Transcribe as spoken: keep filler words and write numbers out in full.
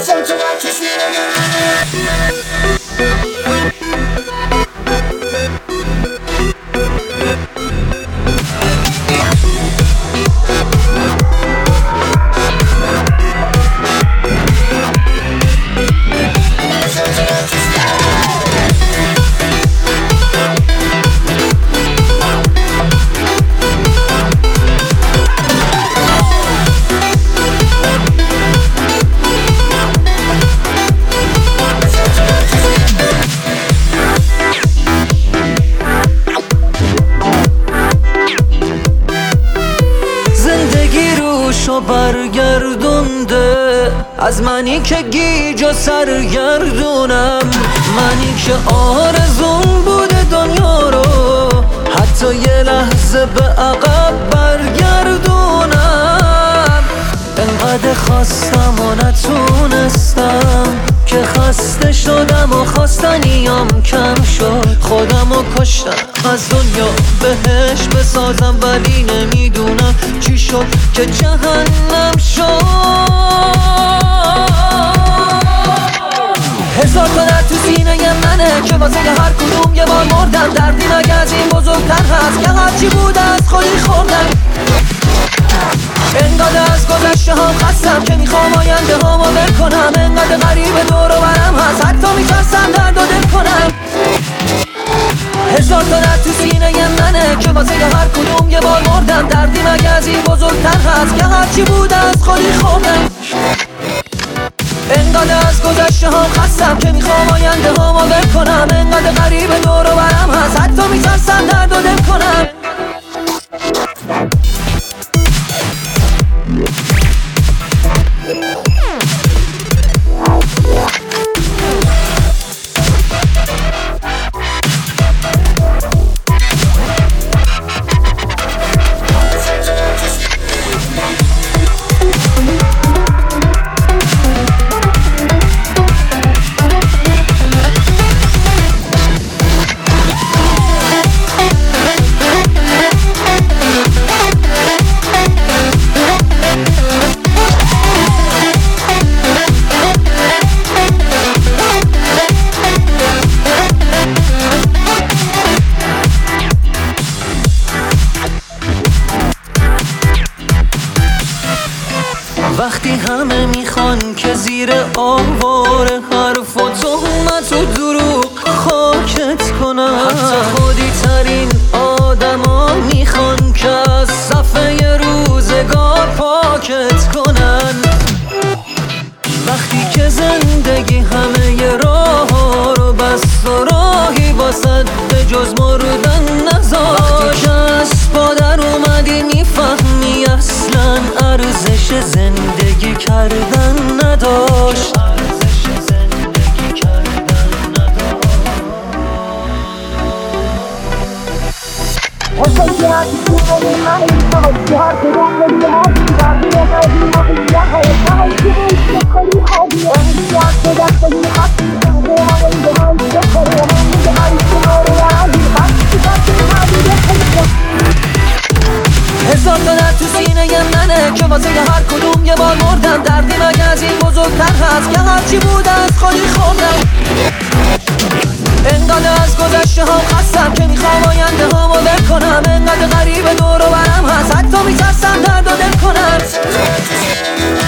شو برگردونده از منی که گیج و سرگردونم، منی که آرزون بوده دنیا رو حتی یه لحظه به عقب برگردونم. انقدر خواستم و نتونستم که خسته شدم و خواستنیام کم شد، خودم و کشتم از دنیا بهش بسازم، ولی نمیدونم چی شد که جهنم شد. هزار تا درد تو سینه منه که واسه هر کدوم یه بار مردم، دردی مگه از این بزرگتر هست که هرچی بود از خودی خوردم. انقدر از گذشته هم خستم که میخوام آینده هامو ول کنم، انقدر غریب دور و برم هست حتی میترسم درد و دل کنم. هزار تا درد تو سینه منه که واسه هر کدوم یه بار مردم، دردی مگه از این بزرگتر هست که هرچی بود از خودی خوردم. انقدر از گذشته هم خستم که میخوام آینده هامو ول کنم، انقدر غریب دور و برم هست حتی میترسم درد و دل کنم. وقتی همه میخوان که زیر آوار حرف و تهمت و دروغ خاکت کنن، حتی خودی ترین آدما میخوان که از صفحه روزگار پاکت کنن. وقتی که زندگی همه راه ها رو بست و راهی واسد به جز مردن نذاشت، وقتی که از پادر اومدی میفهمی اصلا ارزش زندگی کردن نداشت. هزار تا درد تو سینه منه که واسه هر کدوم یه بار مردم، دردی مگه از این بزرگتر هست که هرچی بود از خودی خوردم. انقدر از گذشته هم خستم که میخوام آینده هامو ول کنم، انقدر غریب دور و برم هست حتی میترسم درد و دل کنم.